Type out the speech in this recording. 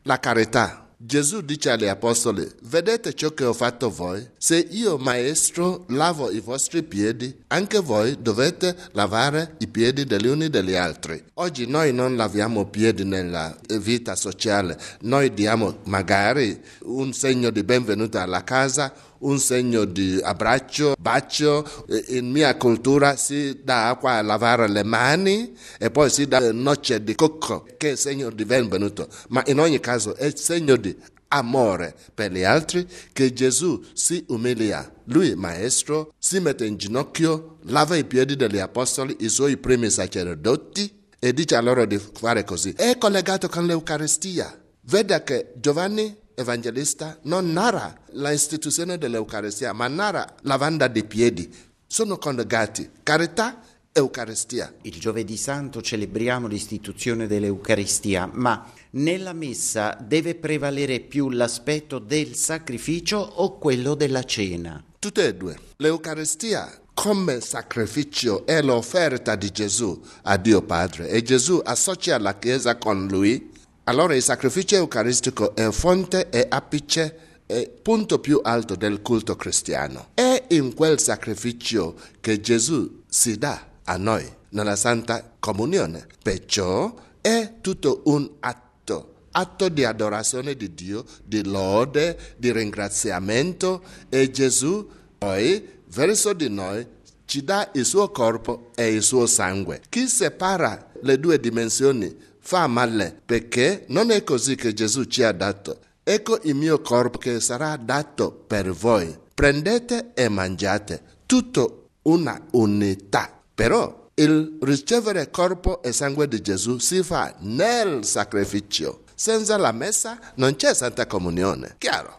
la carità. Gesù dice agli apostoli: vedete ciò che ho fatto voi? Se io, maestro, lavo i vostri piedi, anche voi dovete lavare i piedi degli uni degli altri. Oggi noi non laviamo piedi nella vita sociale, noi diamo magari un segno di benvenuto alla casa, un segno di abbraccio, bacio. In mia cultura si dà acqua a lavare le mani e poi si dà noce di cocco, che è segno di benvenuto. Ma in ogni caso è segno di amore per gli altri che Gesù si umilia. Lui, maestro, si mette in ginocchio, lava i piedi degli apostoli, i suoi primi sacerdoti, e dice a loro di fare così. È collegato con l'Eucaristia. Veda che Giovanni Evangelista non narra l'istituzione dell'Eucaristia, ma narra lavanda dei piedi. Sono collegati, carità e Eucaristia. Il Giovedì Santo celebriamo l'istituzione dell'Eucaristia, ma nella messa deve prevalere più l'aspetto del sacrificio o quello della cena? Tutte e due. L'Eucaristia come sacrificio è l'offerta di Gesù a Dio Padre e Gesù associa la Chiesa con lui. Allora il sacrificio eucaristico è fonte e apice e punto più alto del culto cristiano. È in quel sacrificio che Gesù si dà a noi nella Santa Comunione. Perciò è tutto un atto di adorazione di Dio, di lode, di ringraziamento, e Gesù poi verso di noi ci dà il suo corpo e il suo sangue. Chi separa le due dimensioni fa male, perché non è così che Gesù ci ha dato. Ecco il mio corpo che sarà dato per voi. Prendete e mangiate. Tutto una unità. Però il ricevere corpo e sangue di Gesù si fa nel sacrificio. Senza la messa non c'è Santa Comunione. Chiaro?